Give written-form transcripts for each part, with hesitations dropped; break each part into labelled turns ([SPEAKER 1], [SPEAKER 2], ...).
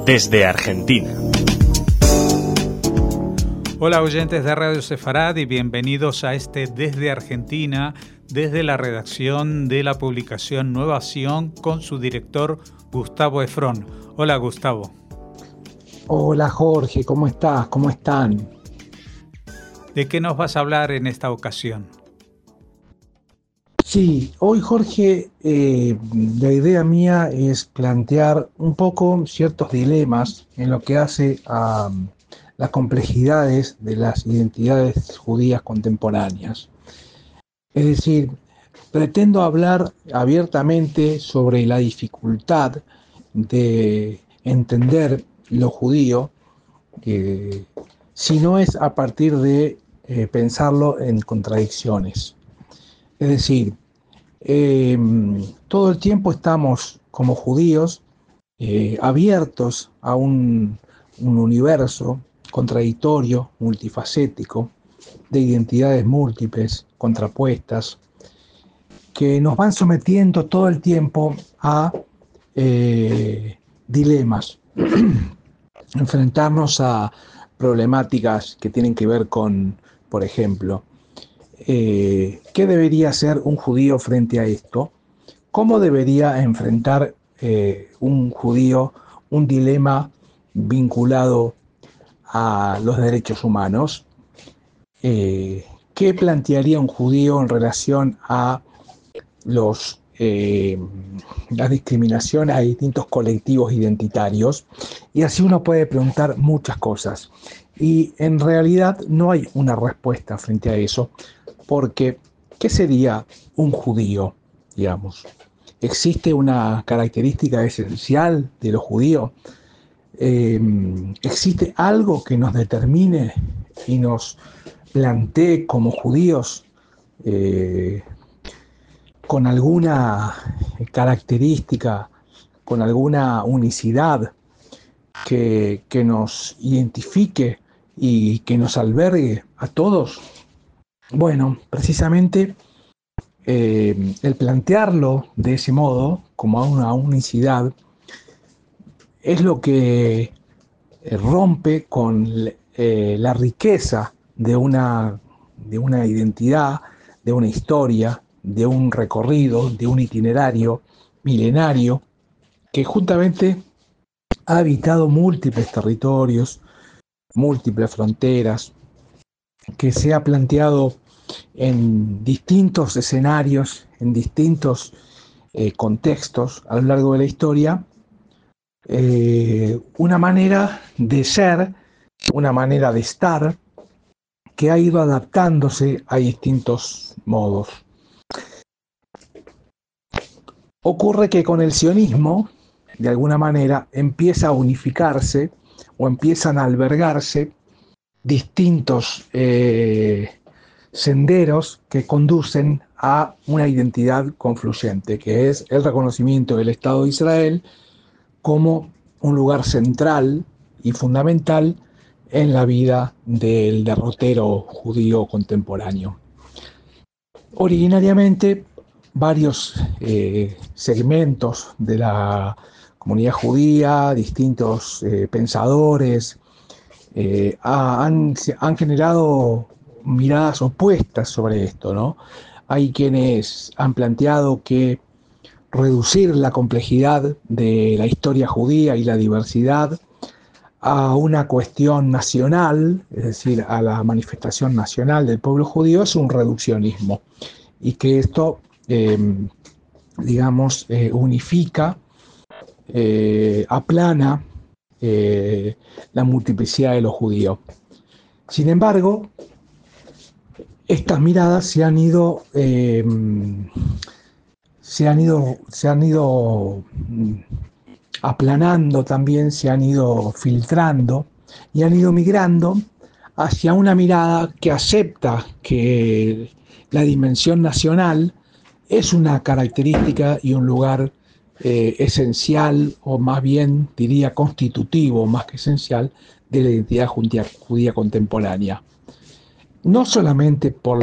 [SPEAKER 1] desde Argentina.
[SPEAKER 2] Hola oyentes de Radio Sefarad y bienvenidos a este Desde Argentina, desde la redacción de la publicación Nueva Sion con su director Gustavo Efrón. Hola Gustavo.
[SPEAKER 3] Hola Jorge, ¿cómo estás? ¿Cómo están?
[SPEAKER 2] ¿De qué nos vas a hablar en esta ocasión?
[SPEAKER 3] Sí, hoy Jorge, la idea mía es plantear un poco ciertos dilemas en lo que hace a las complejidades de las identidades judías contemporáneas. Es decir, pretendo hablar abiertamente sobre la dificultad de entender lo judío, si no es a partir de pensarlo en contradicciones. Es decir, todo el tiempo estamos como judíos abiertos a un universo contradictorio, multifacético, de identidades múltiples, contrapuestas, que nos van sometiendo todo el tiempo a dilemas, enfrentarnos a problemáticas que tienen que ver con, por ejemplo, ¿qué debería hacer un judío frente a esto? ¿Cómo debería enfrentar un judío un dilema vinculado a los derechos humanos? ¿Qué plantearía un judío en relación a la discriminación a distintos colectivos identitarios? Y así uno puede preguntar muchas cosas. Y en realidad no hay una respuesta frente a eso, porque ¿qué sería un judío, digamos? ¿Existe una característica esencial de los judíos? ¿Existe algo que nos determine y nos plantee como judíos con alguna característica, con alguna unicidad que nos identifique y que nos albergue a todos? Bueno, precisamente el plantearlo de ese modo, como una unicidad, es lo que rompe con la riqueza de una identidad, de una historia, de un recorrido, de un itinerario milenario que justamente ha habitado múltiples territorios, múltiples fronteras, que se ha planteado en distintos escenarios, en distintos contextos a lo largo de la historia, una manera de ser, una manera de estar que ha ido adaptándose a distintos modos. Ocurre que con el sionismo, de alguna manera, empieza a unificarse o empiezan a albergarse distintos senderos que conducen a una identidad confluyente, que es el reconocimiento del Estado de Israel como un lugar central y fundamental en la vida del derrotero judío contemporáneo. Originariamente, varios segmentos de la comunidad judía, distintos pensadores, han generado miradas opuestas sobre esto, ¿no? Hay quienes han planteado que reducir la complejidad de la historia judía y la diversidad a una cuestión nacional, es decir, a la manifestación nacional del pueblo judío, es un reduccionismo, y que esto, unifica, aplana la multiplicidad de los judíos. Sin embargo, estas miradas se han ido aplanando también, se han ido filtrando y han ido migrando hacia una mirada que acepta que la dimensión nacional es una característica y un lugar esencial, o más bien diría constitutivo, más que esencial, de la identidad judía contemporánea. No solamente por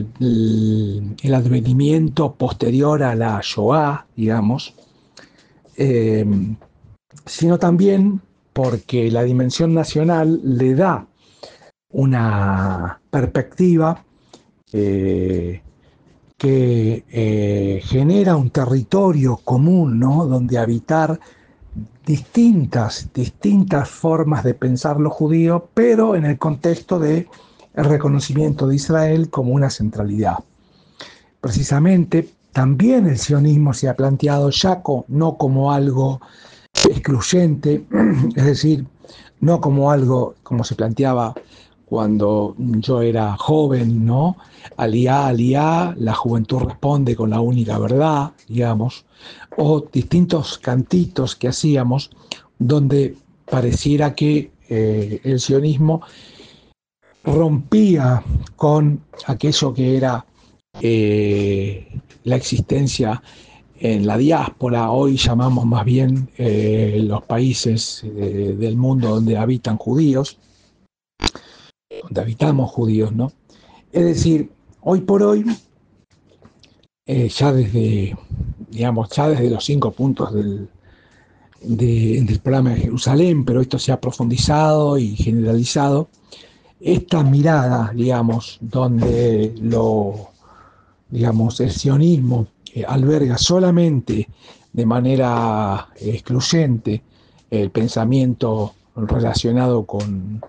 [SPEAKER 3] el advenimiento posterior a la Shoah, digamos, sino también porque la dimensión nacional le da una perspectiva que genera un territorio común, ¿no? Donde habitar distintas formas de pensar lo judío, pero en el contexto del reconocimiento de Israel como una centralidad. Precisamente, también el sionismo se ha planteado ya no como algo excluyente, es decir, no como algo como se planteaba cuando yo era joven, ¿no? Aliá, aliá, la juventud responde con la única verdad, digamos, o distintos cantitos que hacíamos donde pareciera que el sionismo rompía con aquello que era la existencia en la diáspora, hoy llamamos más bien los países del mundo donde habitan judíos, donde habitamos judíos, ¿no? Es decir, hoy por hoy, ya desde los 5 puntos del programa de Jerusalén, pero esto se ha profundizado y generalizado, esta mirada, digamos, donde el sionismo alberga solamente de manera excluyente el pensamiento relacionado con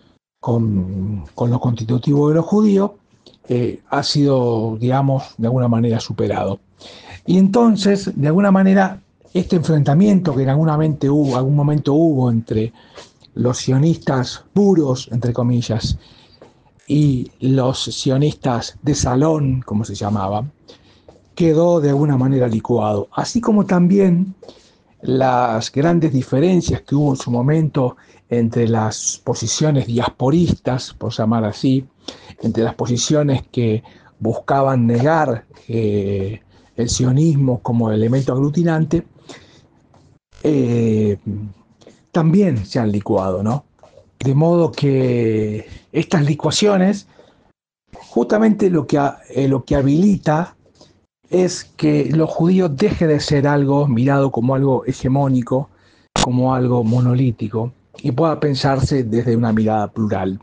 [SPEAKER 3] lo constitutivo de los judíos, ha sido, digamos, de alguna manera superado. Y entonces, de alguna manera, este enfrentamiento que en algún momento hubo entre los sionistas puros, entre comillas, y los sionistas de salón, como se llamaban, quedó de alguna manera licuado. Así como también las grandes diferencias que hubo en su momento entre las posiciones diasporistas, por llamar así, entre las posiciones que buscaban negar el sionismo como elemento aglutinante, también se han licuado, ¿no? De modo que estas licuaciones, justamente lo que habilita es que los judíos deje de ser algo mirado como algo hegemónico, como algo monolítico, y pueda pensarse desde una mirada plural.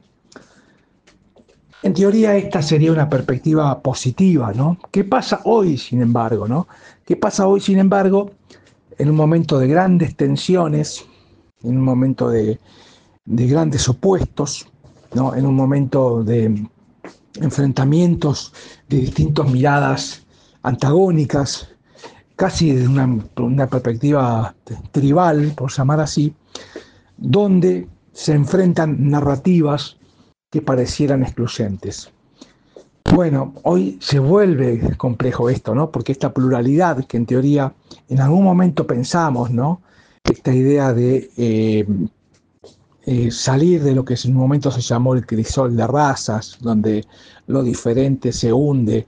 [SPEAKER 3] En teoría esta sería una perspectiva positiva, ¿no? ¿Qué pasa hoy, sin embargo, ¿no? ¿Qué pasa hoy, sin embargo, en un momento de grandes tensiones, en un momento de grandes opuestos, ¿no? En un momento de enfrentamientos de distintas miradas antagónicas, casi desde una perspectiva tribal, por llamar así, donde se enfrentan narrativas que parecieran excluyentes? Bueno, hoy se vuelve complejo esto, ¿no? Porque esta pluralidad que en teoría en algún momento pensamos, ¿no? Esta idea de salir de lo que en un momento se llamó el crisol de razas, donde lo diferente se funde,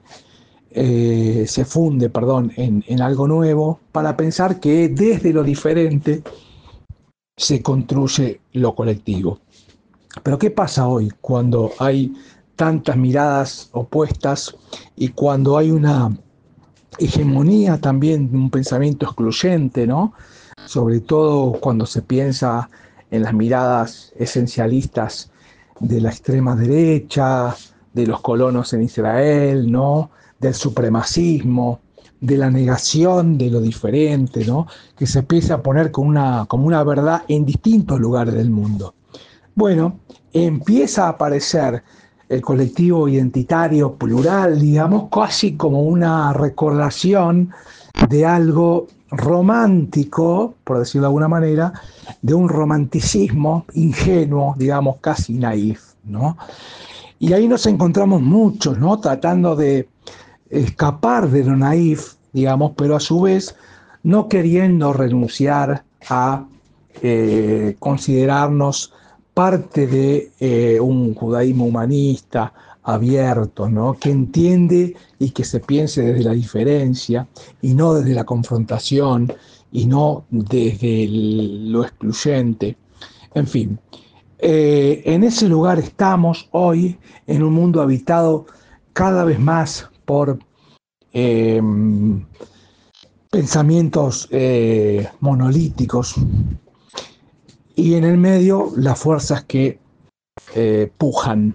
[SPEAKER 3] en algo nuevo, para pensar que desde lo diferente se construye lo colectivo. Pero ¿qué pasa hoy cuando hay tantas miradas opuestas y cuando hay una hegemonía también de un pensamiento excluyente, ¿no? Sobre todo cuando se piensa en las miradas esencialistas de la extrema derecha, de los colonos en Israel, ¿no? Del supremacismo, de la negación de lo diferente, ¿no? Que se empieza a poner como una verdad en distintos lugares del mundo. Bueno, empieza a aparecer el colectivo identitario plural, digamos, casi como una recordación de algo romántico, por decirlo de alguna manera, de un romanticismo ingenuo, digamos, casi naif, ¿no? Y ahí nos encontramos muchos, ¿no? Tratando de escapar de lo naif, digamos, pero a su vez no queriendo renunciar a considerarnos parte de un judaísmo humanista, abierto, ¿no? Que entiende y que se piense desde la diferencia y no desde la confrontación y no desde lo excluyente. En fin, en ese lugar estamos hoy, en un mundo habitado cada vez más por pensamientos monolíticos, y en el medio las fuerzas que pujan.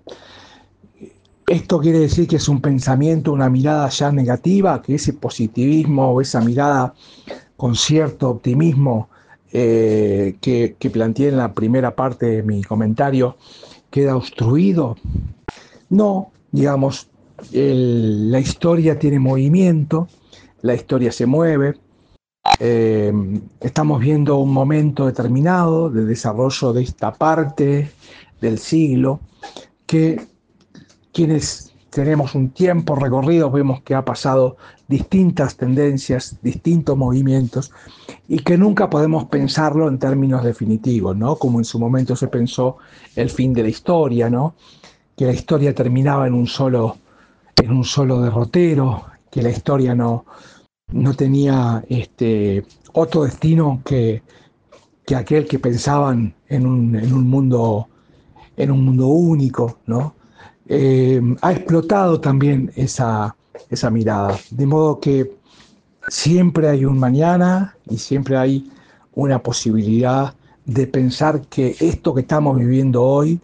[SPEAKER 3] Esto quiere decir que es un pensamiento, una mirada ya negativa, que ese positivismo o esa mirada con cierto optimismo que planteé en la primera parte de mi comentario queda obstruido. No, digamos, la historia tiene movimiento, la historia se mueve. Estamos viendo un momento determinado de desarrollo de esta parte del siglo que quienes tenemos un tiempo recorrido vemos que ha pasado distintas tendencias, distintos movimientos, y que nunca podemos pensarlo en términos definitivos, ¿no? Como en su momento se pensó el fin de la historia, ¿no? Que la historia terminaba en un solo derrotero, que la historia no tenía otro destino que aquel que pensaban en un mundo único, ¿no? Ha explotado también esa mirada, de modo que siempre hay un mañana y siempre hay una posibilidad de pensar que esto que estamos viviendo hoy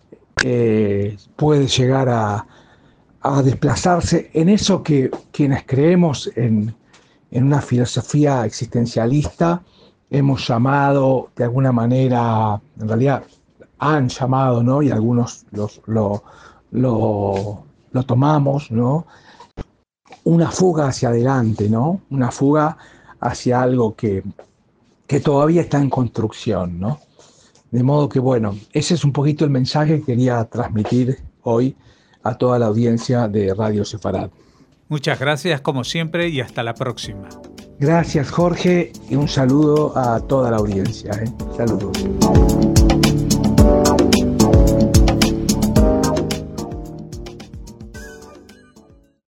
[SPEAKER 3] puede llegar a desplazarse en eso que quienes creemos en una filosofía existencialista hemos llamado de alguna manera, en realidad han llamado, ¿no? Y algunos lo tomamos, ¿no? Una fuga hacia adelante, ¿no? Una fuga hacia algo que todavía está en construcción, ¿no? De modo que, bueno, ese es un poquito el mensaje que quería transmitir hoy a toda la audiencia de Radio Sefarad.
[SPEAKER 2] Muchas gracias, como siempre, y hasta la próxima.
[SPEAKER 3] Gracias, Jorge, y un saludo a toda la audiencia. Saludos.